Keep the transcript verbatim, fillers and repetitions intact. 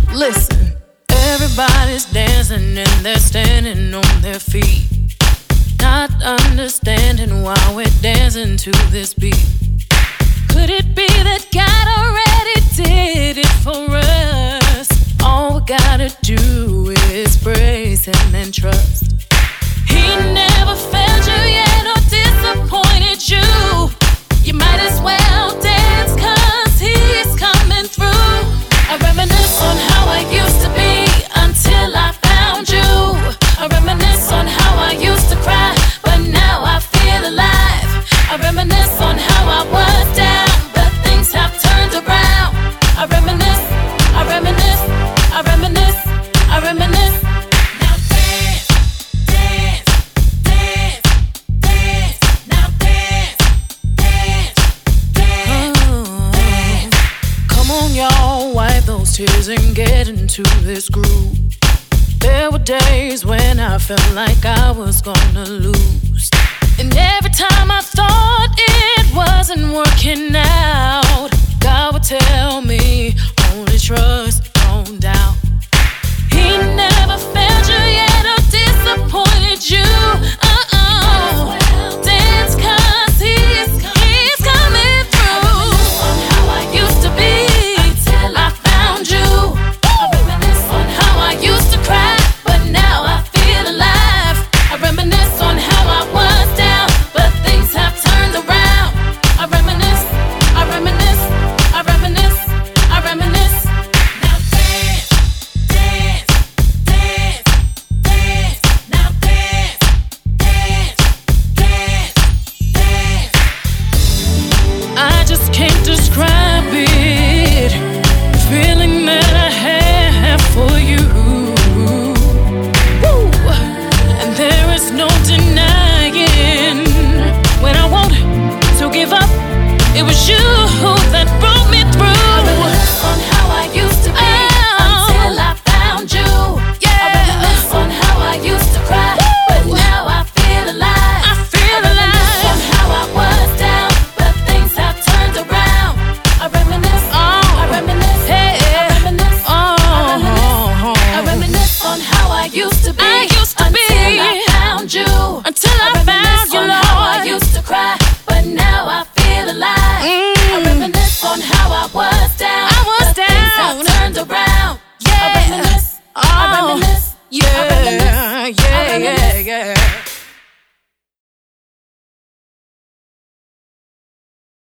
Listen, everybody's dancing and they're standing on their feet, not understanding why we're dancing to this beat. Could it be that God already did it for us? All we gotta do is praise Him and trust. He never failed you yet or disappointed you. You might as well dance 'cause He's coming through. I reminisce on how I used to be until I found you. I reminisce on how I used to cry, but now I feel alive. I reminisce on how I was down, but things have turned around. I reminisce, I reminisce, I reminisce, I reminisce. Now dance, dance, dance, dance. Now dance, dance, dance, dance. Come on, y'all, wipe those tears and get into this groove. There were days when I felt like I was gonna lose, and every time I thought it wasn't working out, God would tell me, only trust